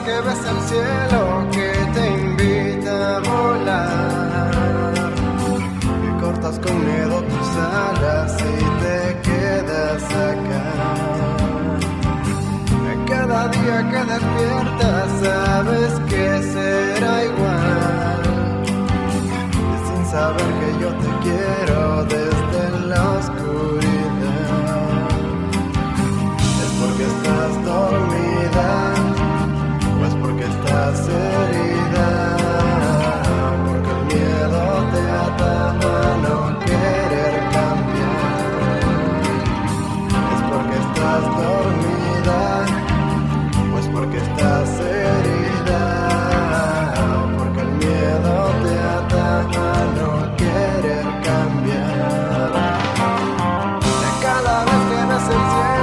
que ves el cielo que te invita a volar y cortas con miedo tus alas y te quedas acá. Cada día que despiertas sabes que será igual, y sin saber que yo te quiero desde la oscuridad. Es porque estás dormida o es porque estás herida, porque el miedo te ata a no querer cambiar. Es porque estás dormida, porque estás herida, porque el miedo te ata a no querer cambiar. Cada vez que ves el cielo